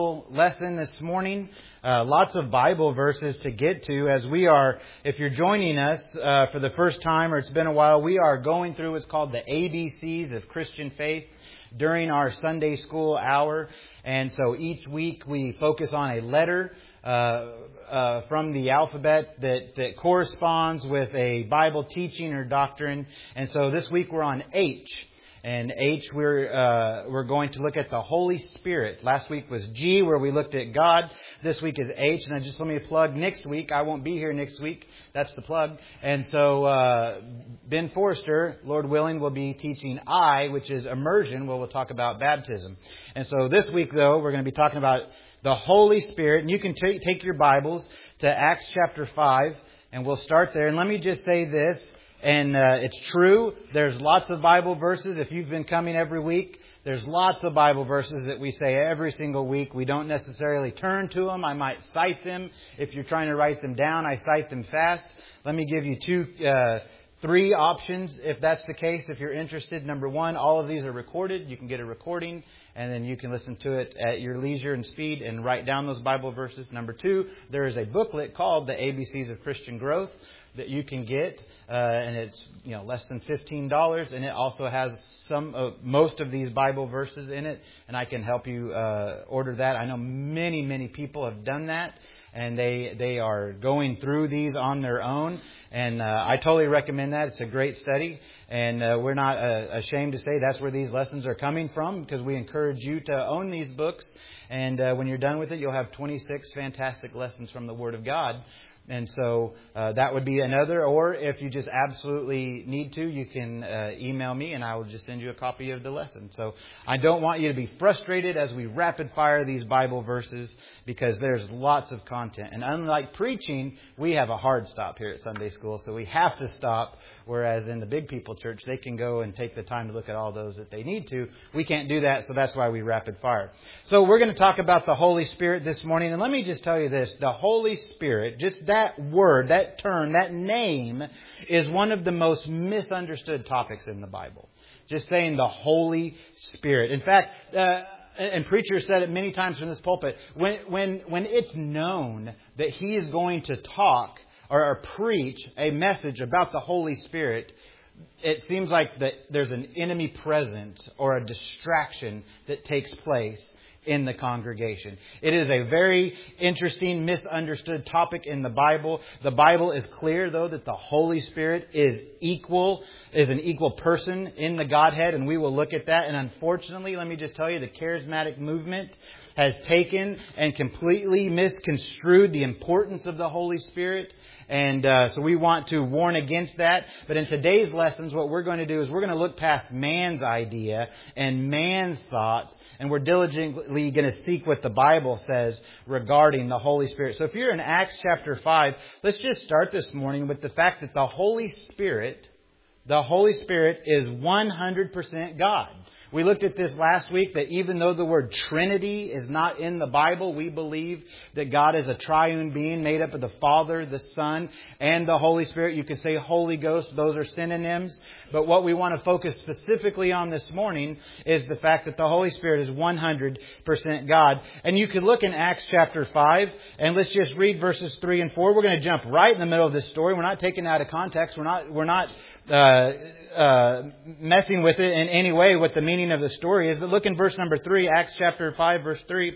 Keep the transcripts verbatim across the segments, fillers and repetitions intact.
lesson this morning. Uh, lots of Bible verses to get to as we are, if you're joining us uh, for the first time or it's been a while, we are going through what's called the A B Cs of Christian faith during our Sunday school hour. And so each week we focus on a letter uh, uh, from the alphabet that, that corresponds with a Bible teaching or doctrine. And so this week we're on H. And H, we're uh, we're going to look at the Holy Spirit. Last week was G, where we looked at God. This week is H. And I just let me plug next week. I won't be here next week. That's the plug. And so uh, Ben Forrester, Lord willing, will be teaching I, which is immersion, where we'll talk about baptism. And so this week, though, we're going to be talking about the Holy Spirit. And you can t- take your Bibles to Acts chapter five, and we'll start there. And let me just say this. And uh, it's true, there's lots of Bible verses. If you've been coming every week, there's lots of Bible verses that we say every single week. We don't necessarily turn to them. I might cite them. If you're trying to write them down, I cite them fast. Let me give you two, uh, three options if that's the case, if you're interested. Number one, all of these are recorded. You can get a recording, and then you can listen to it at your leisure and speed and write down those Bible verses. Number two, there is a booklet called The A B Cs of Christian Growth that you can get, uh, and it's you know less than fifteen dollars, and it also has some uh, most of these Bible verses in it, and I can help you uh, order that. I know many many people have done that, and they they are going through these on their own, and uh, I totally recommend that. It's a great study, and uh, we're not uh, ashamed to say that's where these lessons are coming from, because we encourage you to own these books, and uh, when you're done with it, you'll have twenty-six fantastic lessons from the Word of God. And so uh, that would be another. Or if you just absolutely need to, you can uh, email me and I will just send you a copy of the lesson. So I don't want you to be frustrated as we rapid fire these Bible verses, because there's lots of content. And unlike preaching, we have a hard stop here at Sunday school. So we have to stop. Whereas in the Big People Church, they can go and take the time to look at all those that they need to. We can't do that. So that's why we rapid fire. So we're going to talk about the Holy Spirit this morning. And let me just tell you this. The Holy Spirit, just that word, that term, that name is one of the most misunderstood topics in the Bible. Just saying the Holy Spirit. In fact, uh, and preachers said it many times from this pulpit, when, when, when it's known that he is going to talk or, or preach a message about the Holy Spirit, it seems like that there's an enemy present or a distraction that takes place in the congregation. It is a very interesting, misunderstood topic in the Bible. The Bible is clear, though, that the Holy Spirit is equal, is an equal person in the Godhead, and we will look at that. And unfortunately, let me just tell you, the charismatic movement has taken and completely misconstrued the importance of the Holy Spirit. And uh, so we want to warn against that. But in today's lessons, what we're going to do is we're going to look past man's idea and man's thoughts, and we're diligently going to seek what the Bible says regarding the Holy Spirit. So if you're in Acts chapter five, let's just start this morning with the fact that the Holy Spirit, the Holy Spirit is one hundred percent God. We looked at this last week, that even though the word Trinity is not in the Bible, we believe that God is a triune being made up of the Father, the Son, and the Holy Spirit. You could say Holy Ghost. Those are synonyms. But what we want to focus specifically on this morning is the fact that the Holy Spirit is one hundred percent God. And you can look in Acts chapter five, and let's just read verses three and four. We're going to jump right in the middle of this story. We're not taking it out of context. We're not, we're not, uh, uh, messing with it in any way, what the meaning of the story is. But look in verse number three, Acts chapter five, verse three.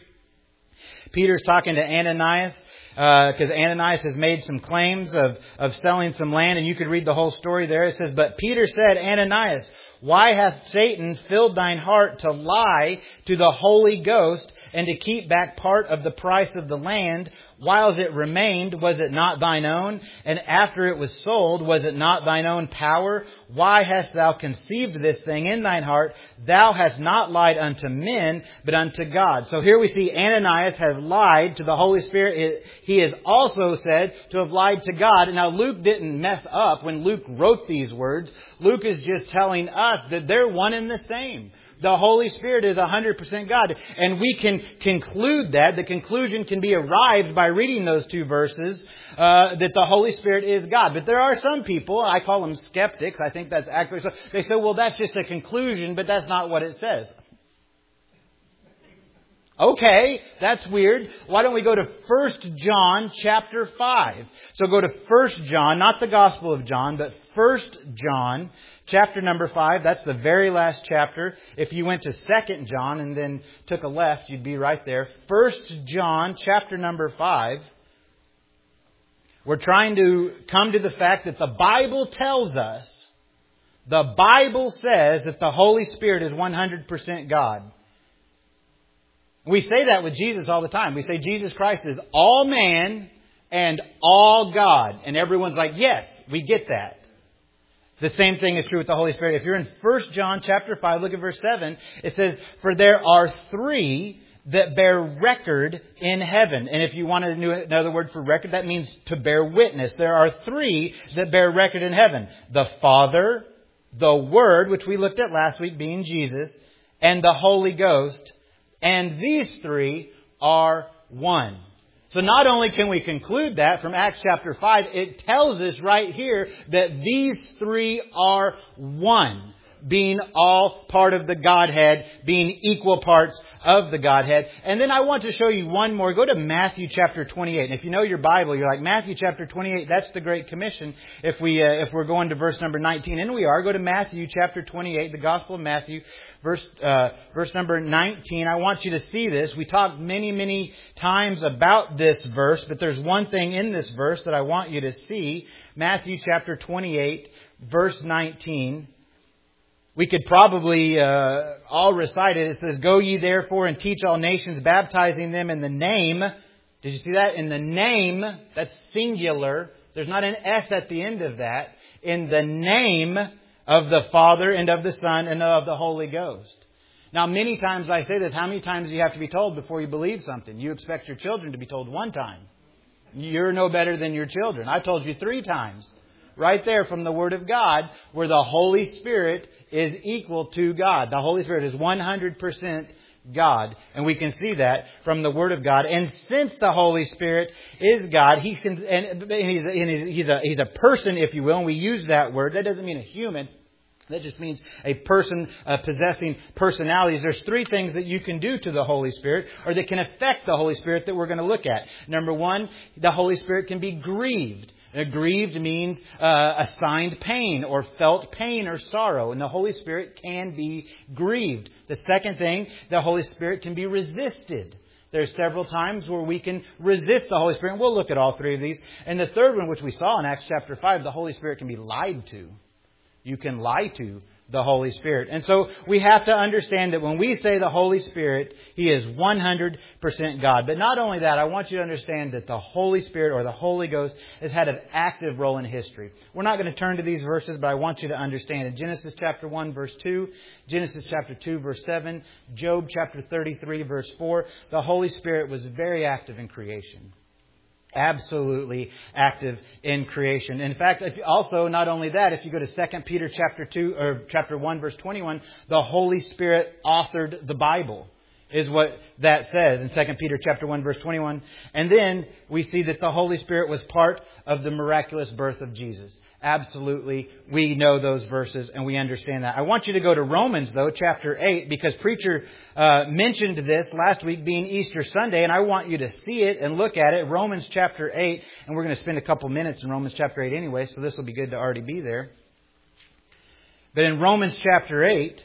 Peter's talking to Ananias, because uh, Ananias has made some claims of, of selling some land, and you could read the whole story there. It says, "But Peter said, Ananias, why hath Satan filled thine heart to lie to the Holy Ghost and to keep back part of the price of the land? Whiles it remained, was it not thine own? And after it was sold, was it not thine own power? Why hast thou conceived this thing in thine heart? Thou hast not lied unto men, but unto God." So here we see Ananias has lied to the Holy Spirit. He is also said to have lied to God. Now Luke didn't mess up when Luke wrote these words. Luke is just telling us that they're one and the same. The Holy Spirit is one hundred percent God. And we can conclude that. The conclusion can be arrived by reading those two verses, uh, that the Holy Spirit is God. But there are some people, I call them skeptics, I think that's accurate. So they say, well, that's just a conclusion, but that's not what it says. Okay, that's weird. Why don't we go to First John chapter five? So go to First John, not the Gospel of John, but First John chapter number five. That's the very last chapter. If you went to Second John and then took a left, you'd be right there. First John chapter number five. We're trying to come to the fact that the Bible tells us, the Bible says that the Holy Spirit is one hundred percent God. We say that with Jesus all the time. We say Jesus Christ is all man and all God. And everyone's like, yes, we get that. The same thing is true with the Holy Spirit. If you're in First John chapter five, look at verse seven. It says, for there are three that bear record in heaven. And if you want another word for record, that means to bear witness. There are three that bear record in heaven. The Father, the Word, which we looked at last week being Jesus, and the Holy Ghost. And these three are one. So not only can we conclude that from Acts chapter five, it tells us right here that these three are one. Being all part of the Godhead, being equal parts of the Godhead. And then I want to show you one more. Go to Matthew chapter twenty-eight. And if you know your Bible, you're like, Matthew chapter twenty-eight, that's the Great Commission. If we, uh, if we're going to verse number nineteen, and we are, go to Matthew chapter twenty-eight, the Gospel of Matthew, verse, uh, verse number nineteen. I want you to see this. We talked many, many times about this verse, but there's one thing in this verse that I want you to see. Matthew chapter twenty-eight, verse nineteen. We could probably uh, all recite it. It says, go ye therefore and teach all nations, baptizing them in the name. Did you see that? In the name, that's singular. There's not an S at the end of that. In the name of the Father and of the Son and of the Holy Ghost. Now, many times I say this. How many times do you have to be told before you believe something? You expect your children to be told one time. You're no better than your children. I told you three times. Right there from the Word of God, where the Holy Spirit is equal to God. The Holy Spirit is one hundred percent God. And we can see that from the Word of God. And since the Holy Spirit is God, He can, and he's, and he's, a, he's a person, if you will, and we use that word. That doesn't mean a human. That just means a person uh, possessing personalities. There's three things that you can do to the Holy Spirit, or that can affect the Holy Spirit, that we're going to look at. Number one, the Holy Spirit can be grieved. Grieved means uh, assigned pain or felt pain or sorrow. And the Holy Spirit can be grieved. The second thing, the Holy Spirit can be resisted. There's several times where we can resist the Holy Spirit. And we'll look at all three of these. And the third one, which we saw in Acts chapter five, the Holy Spirit can be lied to. You can lie to the Holy Spirit. And so we have to understand that when we say the Holy Spirit, He is one hundred percent God. But not only that, I want you to understand that the Holy Spirit or the Holy Ghost has had an active role in history. We're not going to turn to these verses, but I want you to understand. In Genesis chapter one, verse two, Genesis chapter two, verse seven, Job chapter thirty-three, verse four, the Holy Spirit was very active in creation. Absolutely active in creation. In fact, if, also not only that, if you go to Second Peter chapter two or chapter one, verse twenty-one, the Holy Spirit authored the Bible, is what that says in Second Peter chapter one, verse twenty-one. And then we see that the Holy Spirit was part of the miraculous birth of Jesus. Absolutely, we know those verses and we understand that. I want you to go to Romans, though, chapter eight, because Preacher uh, mentioned this last week being Easter Sunday, and I want you to see it and look at it. Romans chapter eight, and we're going to spend a couple minutes in Romans chapter eight anyway, so this will be good to already be there. But in Romans chapter eight,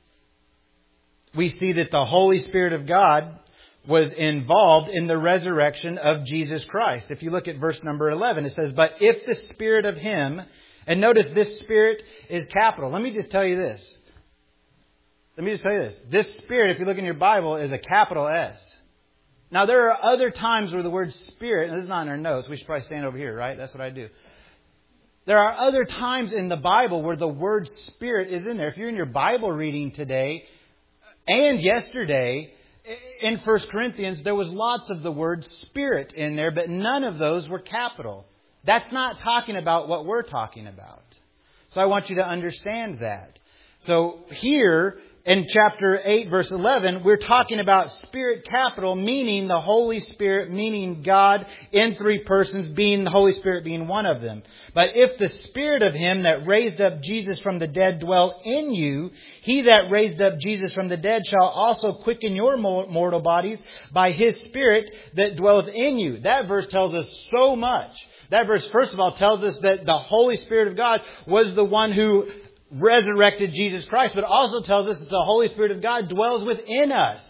we see that the Holy Spirit of God was involved in the resurrection of Jesus Christ. If you look at verse number eleven, it says, but if the Spirit of Him, and notice this Spirit is capital. Let me just tell you this. Let me just tell you this. This Spirit, if you look in your Bible, is a capital S. Now, there are other times where the word Spirit, and this is not in our notes, we should probably stand over here, right? That's what I do. There are other times in the Bible where the word Spirit is in there. If you're in your Bible reading today and yesterday, in First Corinthians, there was lots of the word Spirit in there, but none of those were capital. That's not talking about what we're talking about. So I want you to understand that. So here, in chapter eight, verse eleven, we're talking about Spirit capital, meaning the Holy Spirit, meaning God in three persons, being the Holy Spirit being one of them. But if the Spirit of Him that raised up Jesus from the dead dwell in you, He that raised up Jesus from the dead shall also quicken your mortal bodies by His Spirit that dwelleth in you. That verse tells us so much. That verse, first of all, tells us that the Holy Spirit of God was the one who resurrected Jesus Christ, but also tells us that the Holy Spirit of God dwells within us.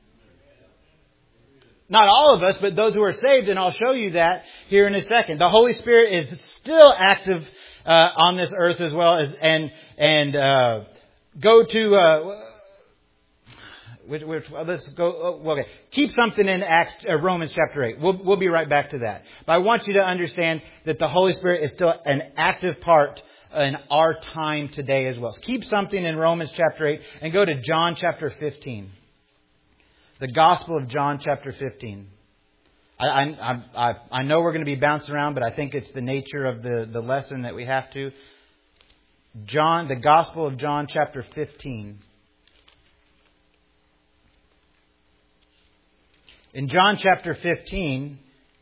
Not all of us, but those who are saved, and I'll show you that here in a second. The Holy Spirit is still active uh, on this earth as well as and and uh, go to uh, which, which well, let's go. Okay, keep something in Acts uh, Romans chapter eight. We'll we'll be right back to that. But I want you to understand that the Holy Spirit is still an active part in our time today as well. So keep something in Romans chapter eight and go to John chapter fifteen. The Gospel of John chapter fifteen. I, I, I, I know we're going to be bouncing around, but I think it's the nature of the, the lesson that we have to. John, the Gospel of John chapter fifteen. In John chapter fifteen,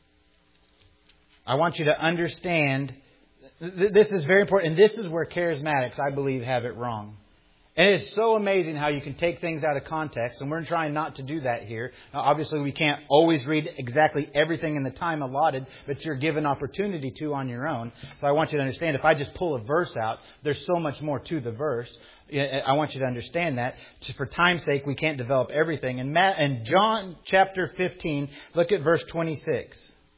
I want you to understand. This is very important, and this is where charismatics, I believe, have it wrong. And it's so amazing how you can take things out of context, and we're trying not to do that here. Now, obviously, we can't always read exactly everything in the time allotted, but you're given opportunity to on your own. So I want you to understand, if I just pull a verse out, there's so much more to the verse. I want you to understand that. For time's sake, we can't develop everything. In in John chapter fifteen, look at verse twenty-six.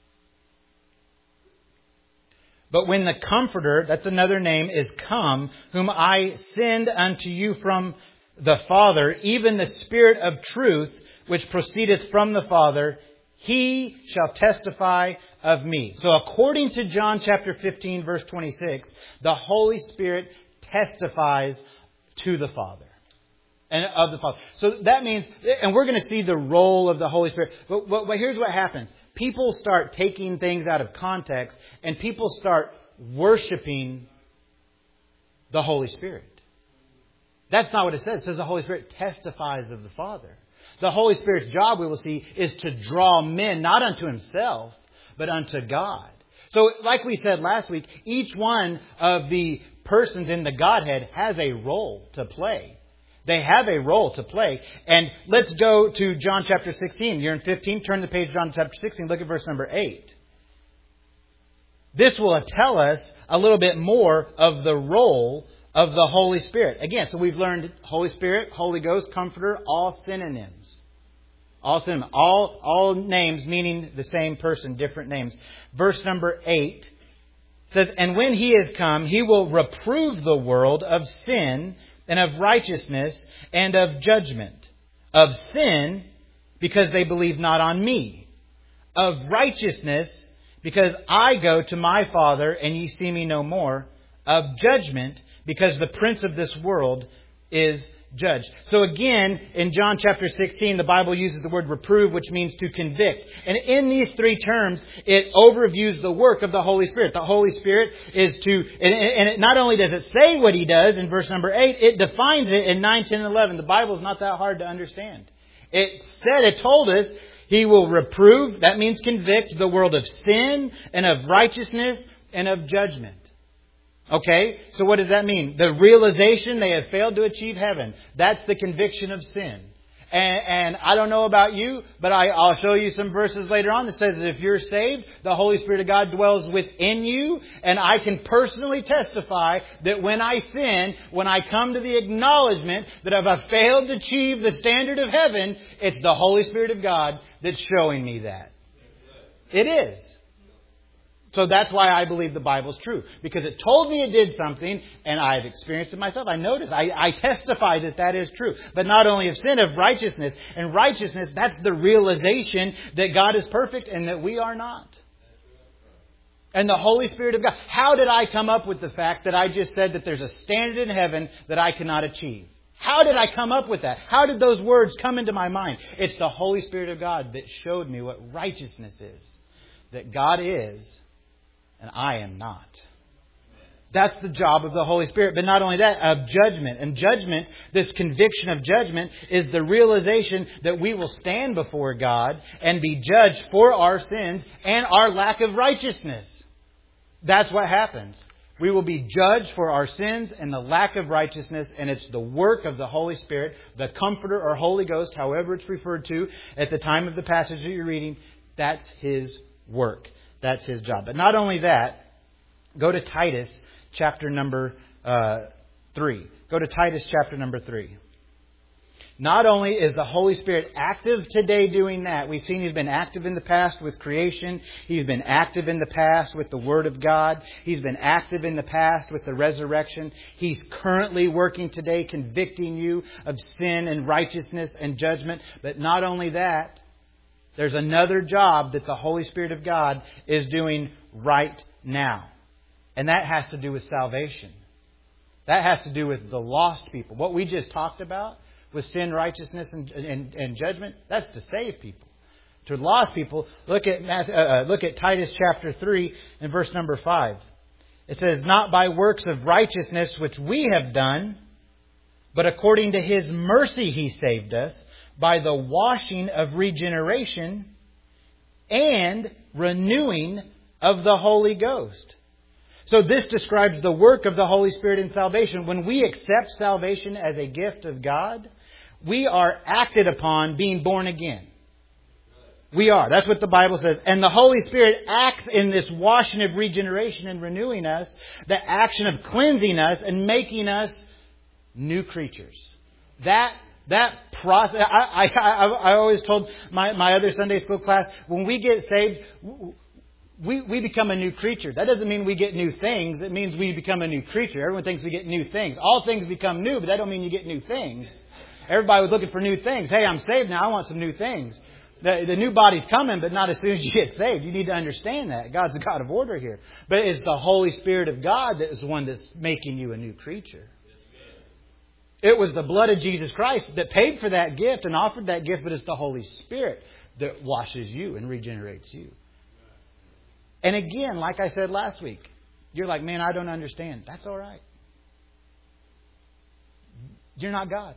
But when the Comforter, that's another name, is come, whom I send unto you from the Father, even the Spirit of truth, which proceedeth from the Father, He shall testify of me. So according to John chapter fifteen, verse twenty-six, the Holy Spirit testifies to the Father. And of the Father. So that means, and we're going to see the role of the Holy Spirit. But, but, but here's what happens. People start taking things out of context, and people start worshiping the Holy Spirit. That's not what it says. It says the Holy Spirit testifies of the Father. The Holy Spirit's job, we will see, is to draw men, not unto Himself, but unto God. So like we said last week, each one of the persons in the Godhead has a role to play. They have a role to play. And let's go to John chapter sixteen. You're in fifteen. Turn the page to John chapter sixteen. Look at verse number eight. This will tell us a little bit more of the role of the Holy Spirit. Again, so we've learned Holy Spirit, Holy Ghost, Comforter, all synonyms. All synonyms. All, all names meaning the same person, different names. Verse number eight says, and when He is come, He will reprove the world of sin and of righteousness, and of judgment. Of sin, because they believe not on me. Of righteousness, because I go to my Father, and ye see me no more. Of judgment, because the prince of this world is judged. So again, in John chapter sixteen, the Bible uses the word reprove, which means to convict. And in these three terms, it overviews the work of the Holy Spirit. The Holy Spirit is to, and, and it not only does it say what He does in verse number eight, it defines it in nine, ten, and eleven. The Bible is not that hard to understand. It said, it told us, He will reprove, that means convict, the world of sin and of righteousness and of judgment. Okay, so what does that mean? The realization they have failed to achieve heaven. That's the conviction of sin. And, and I don't know about you, but I, I'll show you some verses later on that says that if you're saved, the Holy Spirit of God dwells within you. And I can personally testify that when I sin, when I come to the acknowledgement that if I failed to achieve the standard of heaven, it's the Holy Spirit of God that's showing me that. It is. So that's why I believe the Bible's true. Because it told me it did something, and I've experienced it myself. I noticed. I, I testify that that is true. But not only of sin, of righteousness. And righteousness, that's the realization that God is perfect and that we are not. And the Holy Spirit of God. How did I come up with the fact that I just said that there's a standard in heaven that I cannot achieve? How did I come up with that? How did those words come into my mind? It's the Holy Spirit of God that showed me what righteousness is. That God is, and I am not. That's the job of the Holy Spirit. But not only that, of judgment. And judgment, this conviction of judgment, is the realization that we will stand before God and be judged for our sins and our lack of righteousness. That's what happens. We will be judged for our sins and the lack of righteousness, and it's the work of the Holy Spirit, the Comforter or Holy Ghost, however it's referred to at the time of the passage that you're reading. That's His work. That's His job. But not only that, go to Titus chapter number uh, three. Go to Titus chapter number three. Not only is the Holy Spirit active today doing that, we've seen He's been active in the past with creation. He's been active in the past with the Word of God. He's been active in the past with the resurrection. He's currently working today, convicting you of sin and righteousness and judgment. But not only that, there's another job that the Holy Spirit of God is doing right now. And that has to do with salvation. That has to do with the lost people. What we just talked about with sin, righteousness, and, and, and judgment, that's to save people. To lost people, look at Matthew, uh, look at Titus chapter three and verse number five. It says, "Not by works of righteousness which we have done, but according to His mercy He saved us, by the washing of regeneration and renewing of the Holy Ghost." So this describes the work of the Holy Spirit in salvation. When we accept salvation as a gift of God, we are acted upon being born again. We are. That's what the Bible says. And the Holy Spirit acts in this washing of regeneration and renewing us, the action of cleansing us and making us new creatures. That That process, I, I, I, I always told my, my other Sunday school class, when we get saved, we, we become a new creature. That doesn't mean we get new things. It means we become a new creature. Everyone thinks we get new things. All things become new, but that don't mean you get new things. Everybody was looking for new things. Hey, I'm saved now. I want some new things. The, the new body's coming, but not as soon as you get saved. You need to understand that. God's a God of order here. But it's the Holy Spirit of God that is the one that's making you a new creature. It was the blood of Jesus Christ that paid for that gift and offered that gift, but it's the Holy Spirit that washes you and regenerates you. And again, like I said last week, you're like, man, I don't understand. That's all right. You're not God.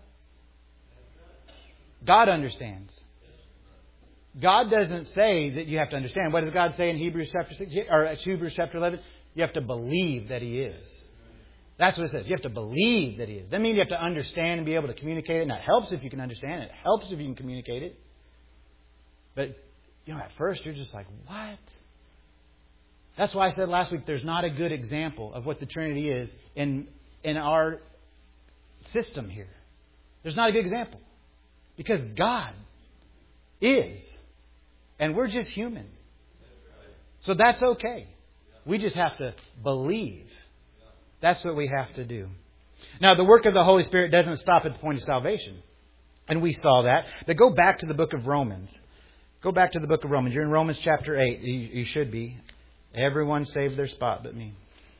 God understands. God doesn't say that you have to understand. What does God say in Hebrews chapter six or Hebrews chapter eleven? You have to believe that He is. That's what it says. You have to believe that He is. That means you have to understand and be able to communicate it. And that helps if you can understand it. It helps if you can communicate it. But, you know, at first you're just like, what? That's why I said last week there's not a good example of what the Trinity is in, in our system here. There's not a good example. Because God is. And we're just human. So that's okay. We just have to believe. That's what we have to do. Now, the work of the Holy Spirit doesn't stop at the point of salvation. And we saw that. But go back to the book of Romans. Go back to the book of Romans. You're in Romans chapter eight. You, you should be. Everyone saved their spot but me.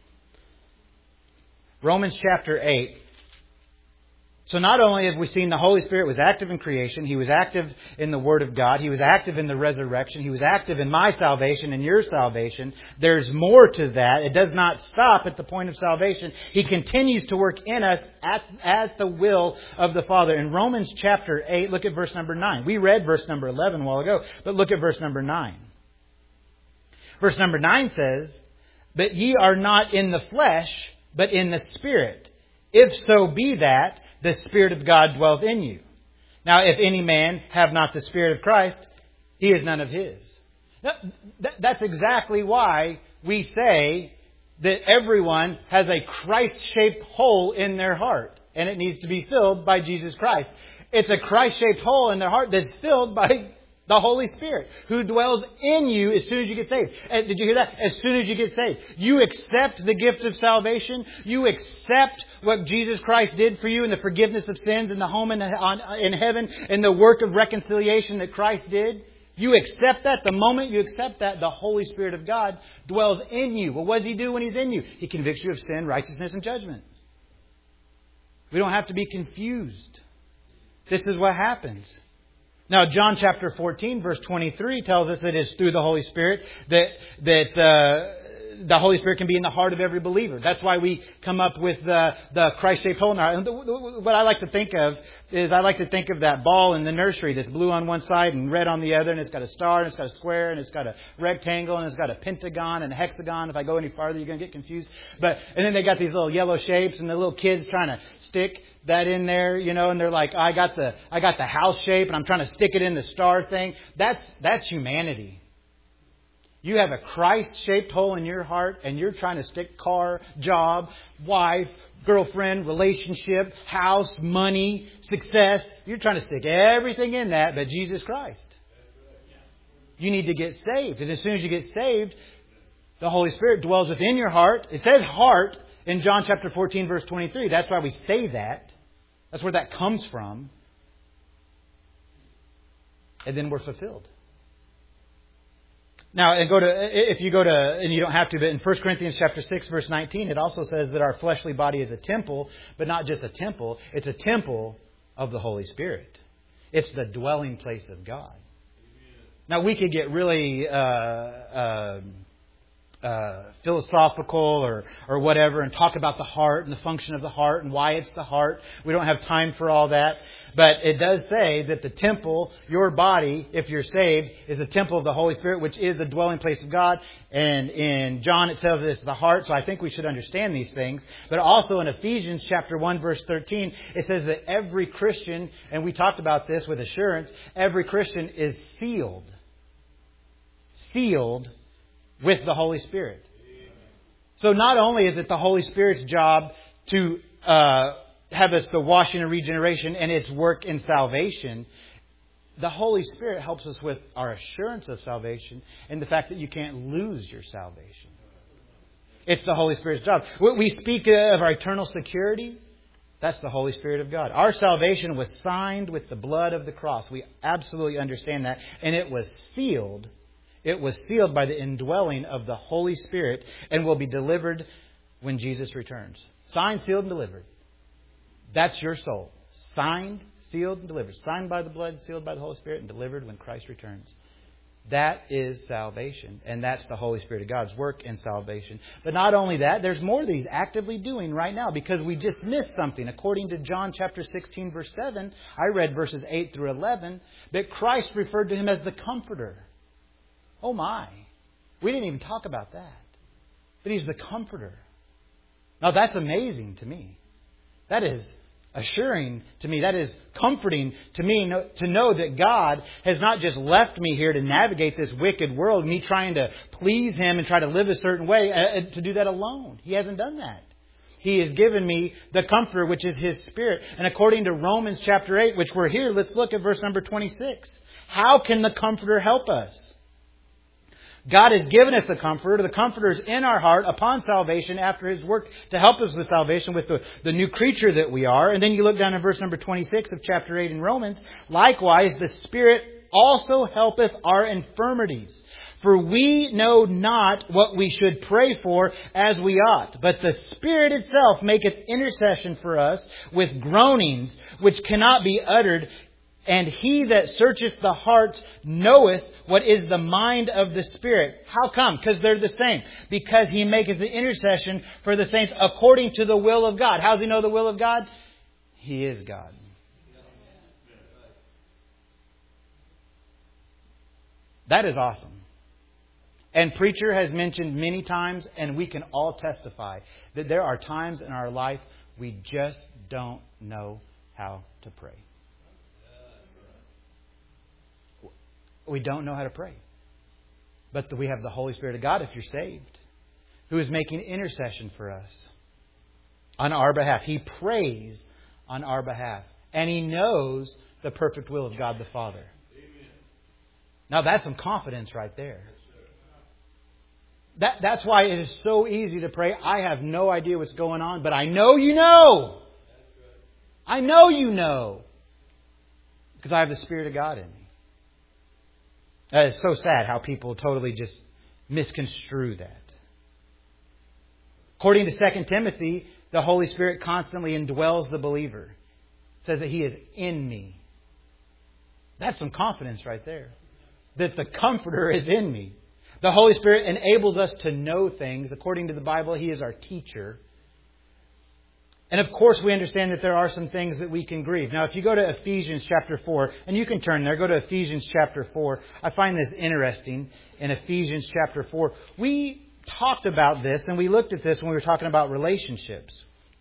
Romans chapter eight. So not only have we seen the Holy Spirit was active in creation, He was active in the Word of God, He was active in the resurrection, He was active in my salvation and your salvation. There's more to that. It does not stop at the point of salvation. He continues to work in us at, at the will of the Father. In Romans chapter eight, look at verse number nine. We read verse number eleven a while ago, but look at verse number nine. Verse number nine says, "But ye are not in the flesh, but in the Spirit. If so be that the Spirit of God dwelleth in you. Now, if any man have not the Spirit of Christ, he is none of His." Now, that's exactly why we say that everyone has a Christ-shaped hole in their heart, and it needs to be filled by Jesus Christ. It's a Christ-shaped hole in their heart that's filled by the Holy Spirit, who dwells in you as soon as you get saved. And did you hear that? As soon as you get saved. You accept the gift of salvation. You accept what Jesus Christ did for you and the forgiveness of sins and the home in, the, on, in heaven and the work of reconciliation that Christ did. You accept that. The moment you accept that, the Holy Spirit of God dwells in you. Well, what does He do when He's in you? He convicts you of sin, righteousness, and judgment. We don't have to be confused. This is what happens. Now, John chapter fourteen, verse twenty-three tells us that it's through the Holy Spirit that that uh, the Holy Spirit can be in the heart of every believer. That's why we come up with the, the Christ-shaped hole in our heart. What I like to think of is I like to think of that ball in the nursery that's blue on one side and red on the other, and it's got a star, and it's got a square, and it's got a rectangle, and it's got a pentagon and a hexagon. If I go any farther, you're going to get confused. But and then they got these little yellow shapes, and the little kids trying to stick that in there, you know, and they're like, I got the I got the house shape, and I'm trying to stick it in the star thing. That's that's humanity. You have a Christ-shaped hole in your heart, and you're trying to stick car, job, wife, girlfriend, relationship, house, money, success. You're trying to stick everything in that but Jesus Christ. You need to get saved. And as soon as you get saved, the Holy Spirit dwells within your heart. It says heart in John chapter fourteen, verse twenty-three. That's why we say that. That's where that comes from. And then we're fulfilled. Now, and go to if you go to, and you don't have to, but in First Corinthians chapter six, verse nineteen, it also says that our fleshly body is a temple, but not just a temple. It's a temple of the Holy Spirit. It's the dwelling place of God. Now, we could get really uh, uh, uh, philosophical or or whatever and talk about the heart and the function of the heart and why it's the heart. We don't have time for all that. But it does say that the temple, your body, if you're saved, is a temple of the Holy Spirit, which is the dwelling place of God. And in John it says it's the heart. So I think we should understand these things. But also in Ephesians chapter one, verse thirteen, it says that every Christian, and we talked about this with assurance, every Christian is sealed. Sealed with the Holy Spirit. So not only is it the Holy Spirit's job to uh, have us the washing and regeneration and its work in salvation, the Holy Spirit helps us with our assurance of salvation and the fact that you can't lose your salvation. It's the Holy Spirit's job. We speak of our eternal security. That's the Holy Spirit of God. Our salvation was signed with the blood of the cross. We absolutely understand that. And it was sealed. It was sealed by the indwelling of the Holy Spirit and will be delivered when Jesus returns. Signed, sealed, and delivered. That's your soul. Signed, sealed, and delivered. Signed by the blood, sealed by the Holy Spirit, and delivered when Christ returns. That is salvation. And that's the Holy Spirit of God's work in salvation. But not only that, there's more that He's actively doing right now because we just missed something. According to John chapter sixteen, verse seven, I read verses eight through eleven, that Christ referred to Him as the Comforter. Oh my. We didn't even talk about that. But He's the Comforter. Now that's amazing to me. That is assuring to me. That is comforting to me to know that God has not just left me here to navigate this wicked world, me trying to please Him and try to live a certain way, uh, to do that alone. He hasn't done that. He has given me the Comforter, which is His Spirit. And according to Romans chapter eight, which we're here, let's look at verse number twenty-six. How can the Comforter help us? God has given us the Comforter. The Comforter is in our heart upon salvation after His work to help us with salvation with the, the new creature that we are. And then you look down in verse number twenty-six of chapter eight in Romans. Likewise, the Spirit also helpeth our infirmities. For we know not what we should pray for as we ought. But the Spirit itself maketh intercession for us with groanings which cannot be uttered. And He that searcheth the hearts knoweth what is the mind of the Spirit. How come? Because they're the same. Because He maketh the intercession for the saints according to the will of God. How does He know the will of God? He is God. That is awesome. And preacher has mentioned many times, and we can all testify, that there are times in our life we just don't know how to pray. We don't know how to pray. But we have the Holy Spirit of God, if you're saved, who is making intercession for us on our behalf. He prays on our behalf. And He knows the perfect will of God the Father. Amen. Now that's some confidence right there. That, that's why it is so easy to pray. I have no idea what's going on, but I know you know. I know you know. Because I have the Spirit of God in me. Uh, it's so sad how people totally just misconstrue that. According to Second Timothy, the Holy Spirit constantly indwells the believer. It says that He is in me. That's some confidence right there. That the Comforter is in me. The Holy Spirit enables us to know things. According to the Bible, He is our teacher. And of course, we understand that there are some things that we can grieve. Now, if you go to Ephesians chapter four, and you can turn there, go to Ephesians chapter four. I find this interesting in Ephesians chapter four. We talked about this, and we looked at this when we were talking about relationships.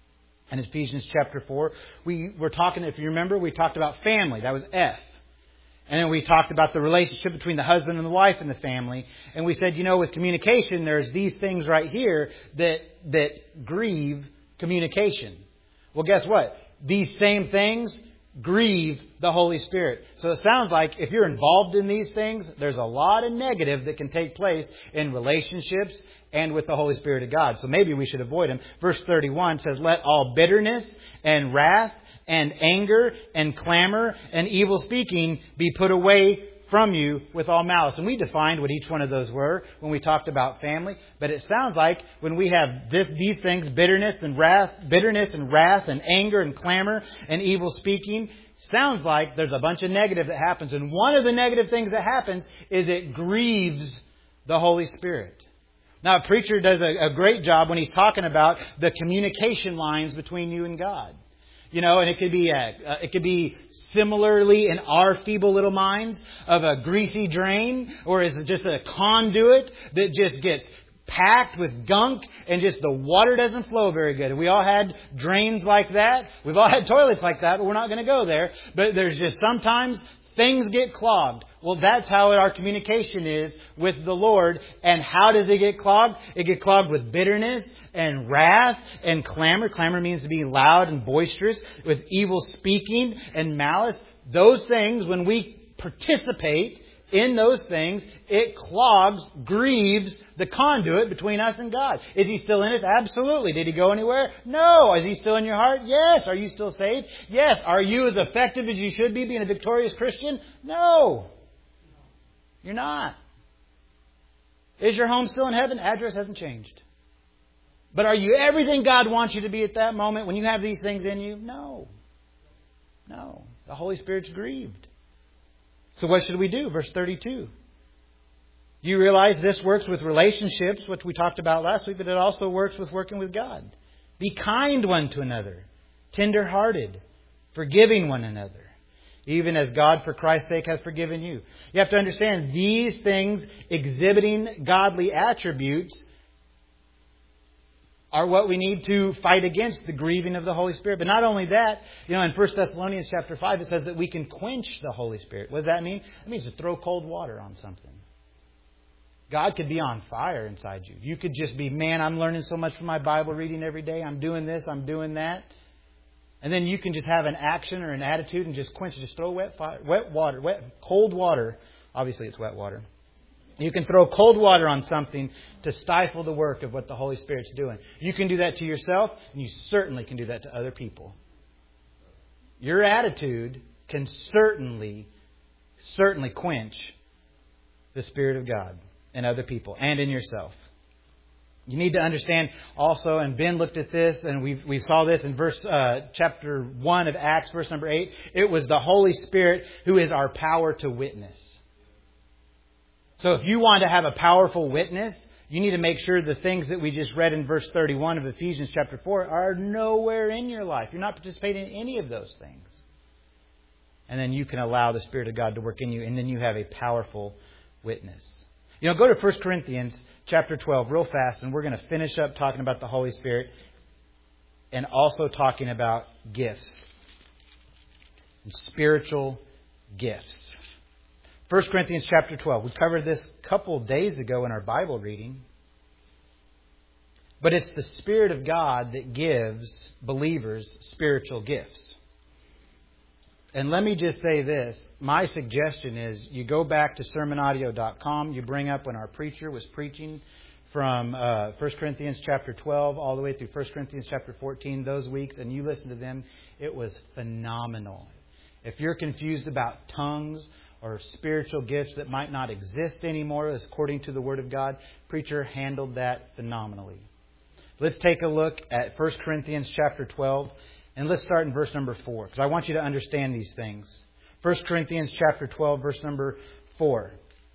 In Ephesians chapter four, we were talking, if you remember, we talked about family. That was F. And then we talked about the relationship between the husband and the wife in the family. And we said, you know, with communication, there's these things right here that that grieve communication. Well, guess what? These same things grieve the Holy Spirit. So it sounds like if you're involved in these things, there's a lot of negative that can take place in relationships and with the Holy Spirit of God. So maybe we should avoid them. Verse thirty-one says, let all bitterness and wrath and anger and clamor and evil speaking be put away from you with all malice. And we defined what each one of those were when we talked about family. But it sounds like when we have this, these things, bitterness and wrath, bitterness and wrath and anger and clamor and evil speaking, sounds like there's a bunch of negative that happens. And one of the negative things that happens is it grieves the Holy Spirit. Now, a preacher does a, a great job when he's talking about the communication lines between you and God. You know, and it could be a, uh, it could be similarly in our feeble little minds of a greasy drain, or is it just a conduit that just gets packed with gunk and just the water doesn't flow very good? And we all had drains like that. We've all had toilets like that, but we're not going to go there. But there's just sometimes things get clogged. Well, that's how our communication is with the Lord. And how does it get clogged? It gets clogged with bitterness and wrath and clamor. Clamor means to be loud and boisterous, with evil speaking and malice. Those things, when we participate in those things, it clogs, grieves the conduit between us and God. Is He still in us? Absolutely. Did He go anywhere? No. Is He still in your heart? Yes. Are you still saved? Yes. Are you as effective as you should be being a victorious Christian? No. You're not. Is your home still in heaven? Address hasn't changed. But are you everything God wants you to be at that moment when you have these things in you? No. No. The Holy Spirit's grieved. So what should we do? Verse thirty-two. You realize this works with relationships, which we talked about last week, but it also works with working with God. Be kind one to another, tender-hearted, forgiving one another, even as God for Christ's sake has forgiven you. You have to understand these things exhibiting godly attributes are what we need to fight against the grieving of the Holy Spirit. But not only that, you know, in First Thessalonians chapter five, it says that we can quench the Holy Spirit. What does that mean? It means to throw cold water on something. God could be on fire inside you. You could just be, man, I'm learning so much from my Bible reading every day. I'm doing this, I'm doing that. And then you can just have an action or an attitude and just quench it. Just throw wet fire, wet water, wet, cold water. Obviously, it's wet water. You can throw cold water on something to stifle the work of what the Holy Spirit's doing. You can do that to yourself, and you certainly can do that to other people. Your attitude can certainly, certainly quench the Spirit of God in other people and in yourself. You need to understand also, and Ben looked at this, and we we saw this in verse uh, chapter one of Acts, verse number eight. It was the Holy Spirit who is our power to witness. So if you want to have a powerful witness, you need to make sure the things that we just read in verse thirty-one of Ephesians chapter four are nowhere in your life. You're not participating in any of those things. And then you can allow the Spirit of God to work in you, and then you have a powerful witness. You know, go to First Corinthians chapter twelve real fast, and we're going to finish up talking about the Holy Spirit and also talking about gifts and spiritual gifts. First Corinthians chapter twelve. We covered this a couple of days ago in our Bible reading. But it's the Spirit of God that gives believers spiritual gifts. And let me just say this. My suggestion is you go back to sermon audio dot com. You bring up when our preacher was preaching from uh, First Corinthians chapter twelve all the way through First Corinthians chapter fourteen, those weeks, and you listen to them. It was phenomenal. If you're confused about tongues or spiritual gifts that might not exist anymore as according to the Word of God, preacher handled that phenomenally. Let's take a look at First Corinthians chapter twelve, and let's start in verse number four, because I want you to understand these things. First Corinthians chapter twelve, verse number four.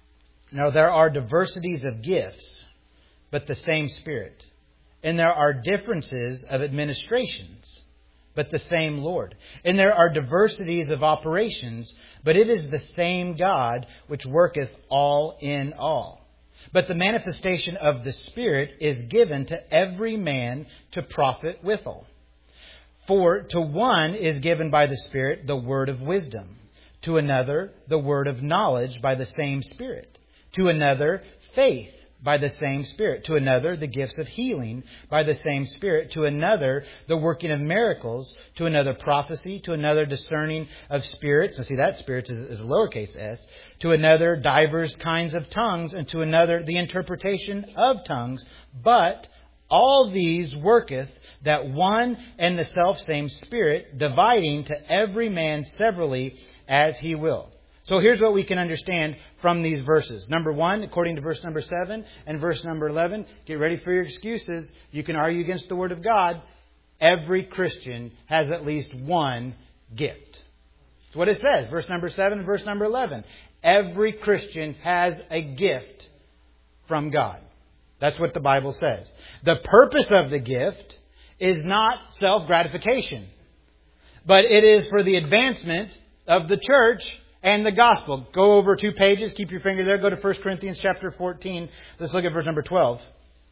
Now there are diversities of gifts, but the same Spirit. And there are differences of administrations, but the same Lord. And there are diversities of operations, but it is the same God which worketh all in all. But the manifestation of the Spirit is given to every man to profit withal. For to one is given by the Spirit the word of wisdom, to another the word of knowledge by the same Spirit, to another faith by the same Spirit, to another the gifts of healing by the same Spirit, to another the working of miracles, to another prophecy, to another discerning of spirits. And see, that spirits is, is lowercase s. To another divers kinds of tongues, and to another the interpretation of tongues. But all these worketh that one and the selfsame Spirit, dividing to every man severally as he will. So here's what we can understand from these verses. Number one, according to verse number seven and verse number eleven, get ready for your excuses. You can argue against the Word of God. Every Christian has at least one gift. That's what it says. Verse number seven and verse number eleven. Every Christian has a gift from God. That's what the Bible says. The purpose of the gift is not self-gratification, but it is for the advancement of the church and the gospel. Go over two pages. Keep your finger there. Go to First Corinthians chapter fourteen. Let's look at verse number twelve.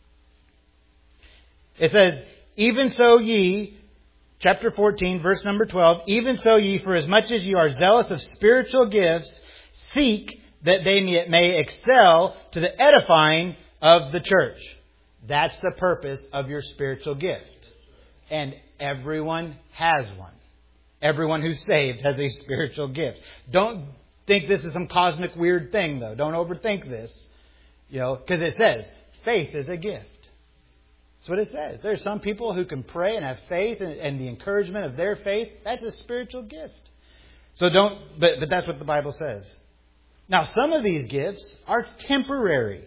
It says, even so ye, chapter fourteen, verse number twelve, even so ye, for as much as ye are zealous of spiritual gifts, seek that they may, may excel to the edifying of the church. That's the purpose of your spiritual gift. And everyone has one. Everyone who's saved has a spiritual gift. Don't think this is some cosmic weird thing, though. Don't overthink this. You know, because it says faith is a gift. That's what it says. There's some people who can pray and have faith, and, and the encouragement of their faith, that's a spiritual gift. So don't, but, but that's what the Bible says. Now, some of these gifts are temporary.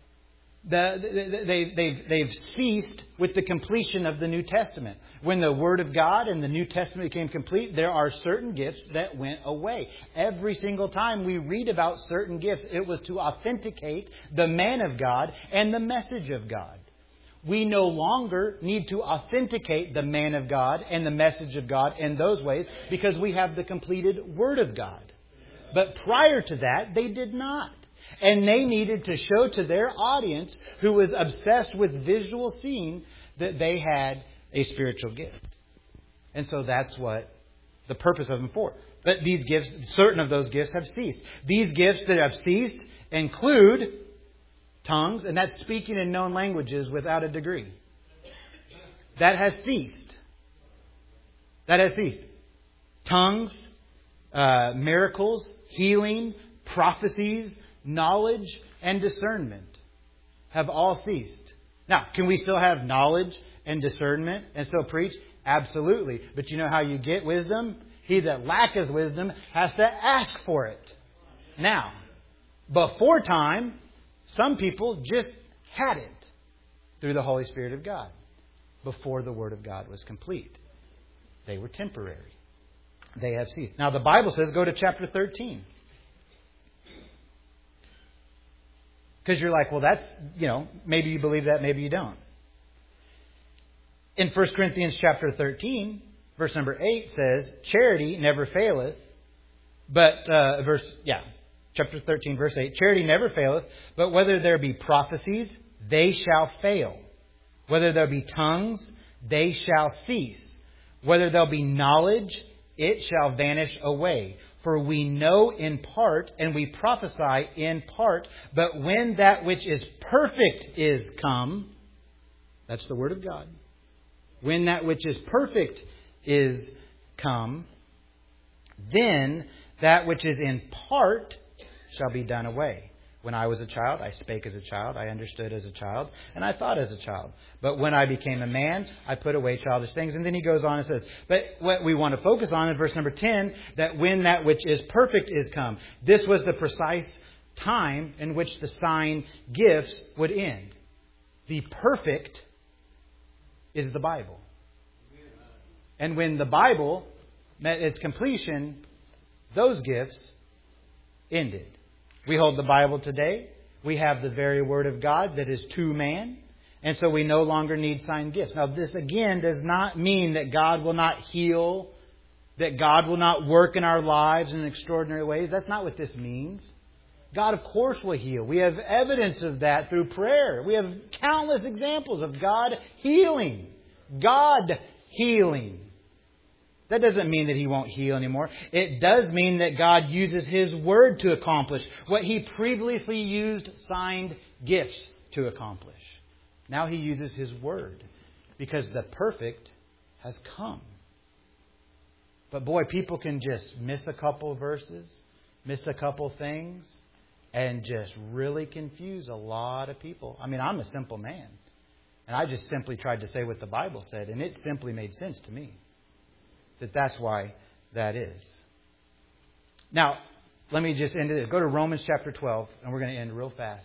The, they, they've, they've ceased with the completion of the New Testament. When the Word of God and the New Testament became complete, there are certain gifts that went away. Every single time we read about certain gifts, it was to authenticate the man of God and the message of God. We no longer need to authenticate the man of God and the message of God in those ways because we have the completed Word of God. But prior to that, they did not. And they needed to show to their audience, who was obsessed with visual seeing, that they had a spiritual gift. And so that's what the purpose of them for. But these gifts, certain of those gifts have ceased. These gifts that have ceased include tongues, and that's speaking in known languages without a degree. That has ceased. That has ceased. Tongues, uh, miracles, healing, prophecies, knowledge and discernment have all ceased. Now, can we still have knowledge and discernment and still preach? Absolutely. But you know how you get wisdom? He that lacketh wisdom has to ask for it. Now, before time, some people just had it through the Holy Spirit of God before the Word of God was complete. They were temporary. They have ceased. Now, the Bible says, go to chapter thirteen. Because you're like, well, that's, you know, maybe you believe that, maybe you don't. In First Corinthians chapter thirteen, verse number eight says, charity never faileth, but, uh, verse, yeah, chapter thirteen, verse eight, charity never faileth, but whether there be prophecies, they shall fail. Whether there be tongues, they shall cease. Whether there be knowledge, it shall vanish away. For we know in part, and we prophesy in part. But when that which is perfect is come, that's the Word of God. When that which is perfect is come, then that which is in part shall be done away. When I was a child, I spake as a child, I understood as a child, and I thought as a child. But when I became a man, I put away childish things. And then he goes on and says, but what we want to focus on in verse number ten, that when that which is perfect is come. This was the precise time in which the sign gifts would end. The perfect is the Bible. And when the Bible met its completion, those gifts ended. We hold the Bible today, We have the very Word of God that is to man. And so we no longer need sign gifts. Now, this again does not mean that God will not heal, that God will not work in our lives in extraordinary ways. That's not what this means. God, of course, will heal. We have evidence of that through prayer. We have countless examples of God healing. God healing. That doesn't mean that He won't heal anymore. It does mean that God uses His Word to accomplish what He previously used signed gifts to accomplish. Now He uses His Word because the perfect has come. But boy, people can just miss a couple verses, miss a couple things, and just really confuse a lot of people. I mean, I'm a simple man. And I just simply tried to say what the Bible said, and it simply made sense to me. That that's why that is. Now, let me just end it. Go to Romans chapter twelve, and we're going to end real fast.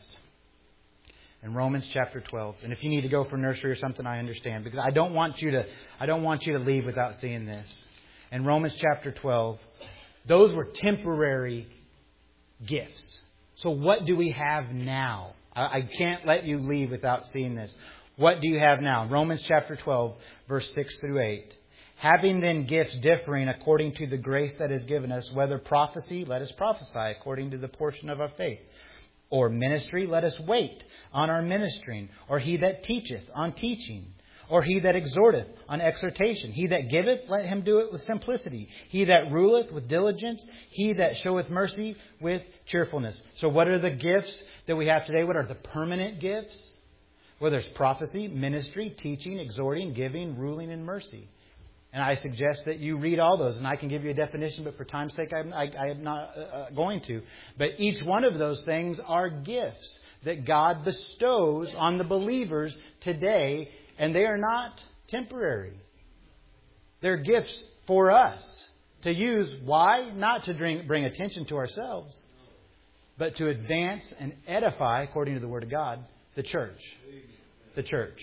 In Romans chapter twelve. And if you need to go for nursery or something, I understand. Because I don't want you to I don't want you to leave without seeing this. In Romans chapter twelve, those were temporary gifts. So what do we have now? I, I can't let you leave without seeing this. What do you have now? Romans chapter twelve, verse six through eight. Having then gifts differing according to the grace that is given us, whether prophecy, let us prophesy according to the portion of our faith. Or ministry, let us wait on our ministering. Or he that teacheth, on teaching. Or he that exhorteth, on exhortation. He that giveth, let him do it with simplicity. He that ruleth, with diligence. He that showeth mercy, with cheerfulness. So what are the gifts that we have today? What are the permanent gifts? Well, there's prophecy, ministry, teaching, exhorting, giving, ruling, and mercy. And I suggest that you read all those. And I can give you a definition, but for time's sake, I'm, I, I am not uh, going to. But each one of those things are gifts that God bestows on the believers today. And they are not temporary. They're gifts for us to use. Why? Not to bring, bring attention to ourselves, but to advance and edify, according to the Word of God, the church. The church.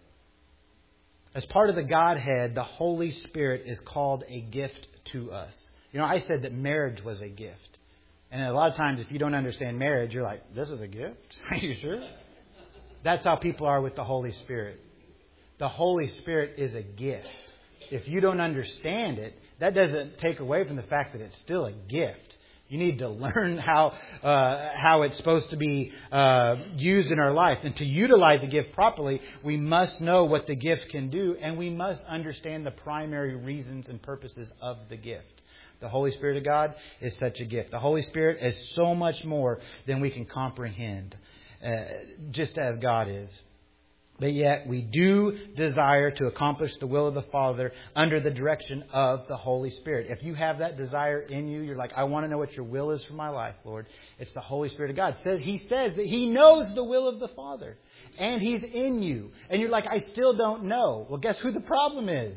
As part of the Godhead, the Holy Spirit is called a gift to us. You know, I said that marriage was a gift. And a lot of times, if you don't understand marriage, you're like, this is a gift? Are you sure? That's how people are with the Holy Spirit. The Holy Spirit is a gift. If you don't understand it, that doesn't take away from the fact that it's still a gift. You need to learn how uh, how it's supposed to be uh, used in our life. And to utilize the gift properly, we must know what the gift can do. And we must understand the primary reasons and purposes of the gift. The Holy Spirit of God is such a gift. The Holy Spirit is so much more than we can comprehend, uh, just as God is. But yet we do desire to accomplish the will of the Father under the direction of the Holy Spirit. If you have that desire in you, you're like, I want to know what your will is for my life, Lord. It's the Holy Spirit of God. It says, He says that He knows the will of the Father. And He's in you. And you're like, I still don't know. Well, guess who the problem is?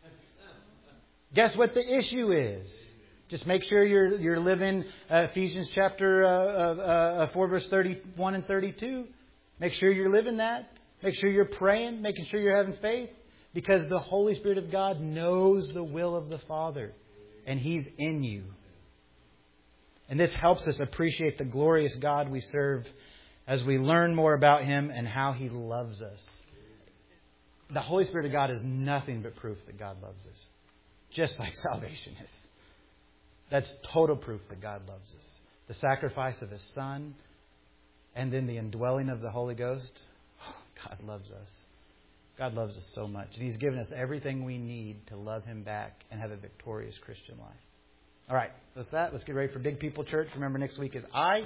Guess what the issue is? Just make sure you're you're living uh, Ephesians chapter uh, uh, uh, four, verse thirty-one and thirty-two. Make sure you're living that. Make sure you're praying, making sure you're having faith. Because the Holy Spirit of God knows the will of the Father. And He's in you. And this helps us appreciate the glorious God we serve as we learn more about Him and how He loves us. The Holy Spirit of God is nothing but proof that God loves us. Just like salvation is. That's total proof that God loves us. The sacrifice of His Son and then the indwelling of the Holy Ghost. God loves us. God loves us so much. And He's given us everything we need to love Him back and have a victorious Christian life. All right. That's that. Let's get ready for Big People Church. Remember, next week is I